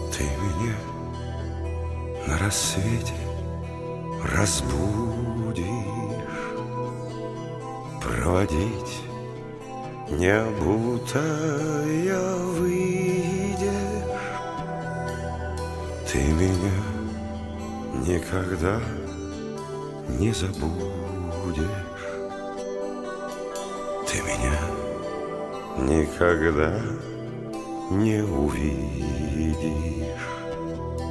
Ты меня на рассвете разбудишь, проводить не обутая выйдешь. Ты меня никогда не забудешь. Ты меня никогда не увидишь.